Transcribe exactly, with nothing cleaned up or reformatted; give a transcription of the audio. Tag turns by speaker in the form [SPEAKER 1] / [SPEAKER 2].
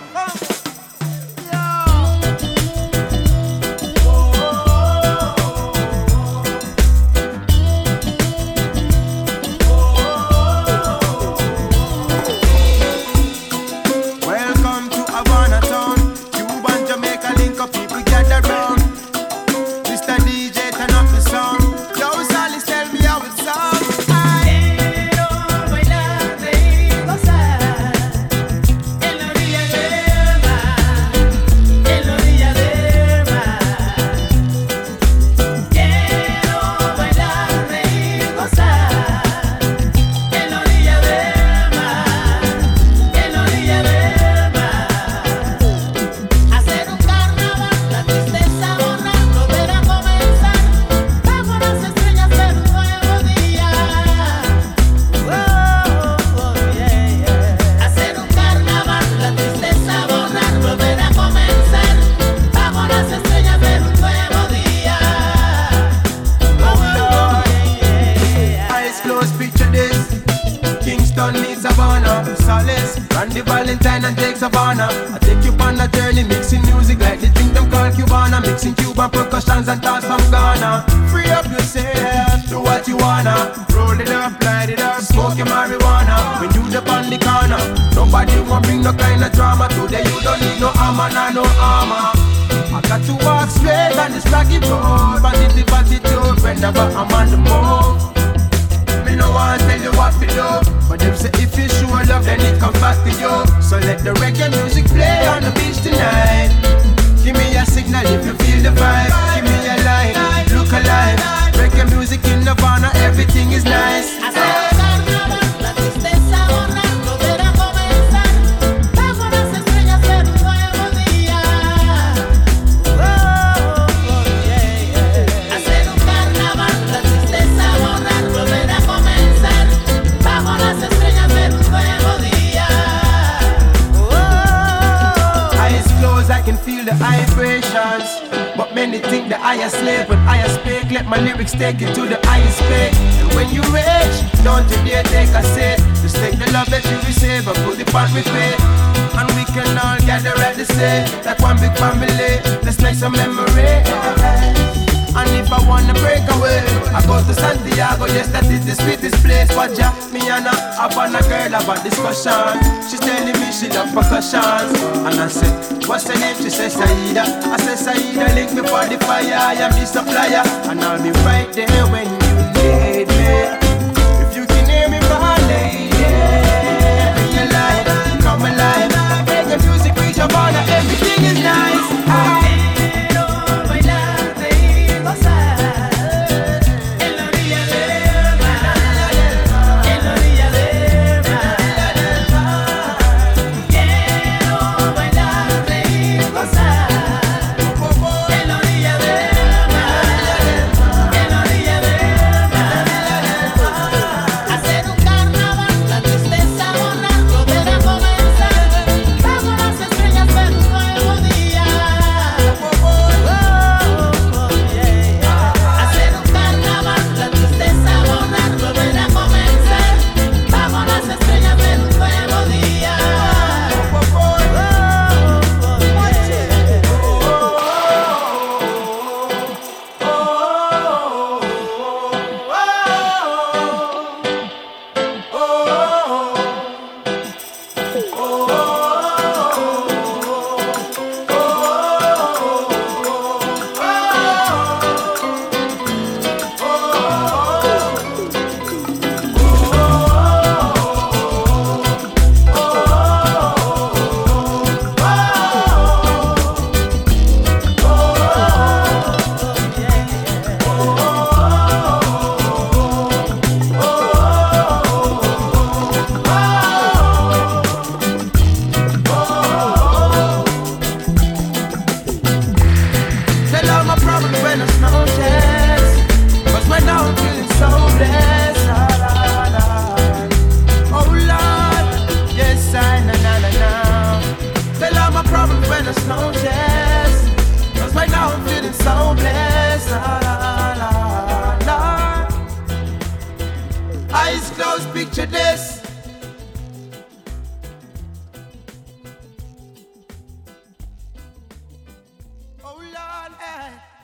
[SPEAKER 1] Take it to the highest peak. And when you reach, don't you dare take a seat. Just take the love that you receive and put it on repeat. And we can all gather at the same, like one big family. Let's make some memory. And if I wanna break away, I go to Santiago. Yes, that is the sweetest place. Watch ya, me and her up on a girl about discussion. She's telling me she love percussion. And I say, what's her name? She says Saida. I say Saida, link me for the fire. I am the supplier, and I'll be right there when you need me. If you can hear me, my lady, bring your life, come alive. Make the music reach your border, everything is nice. I Eh.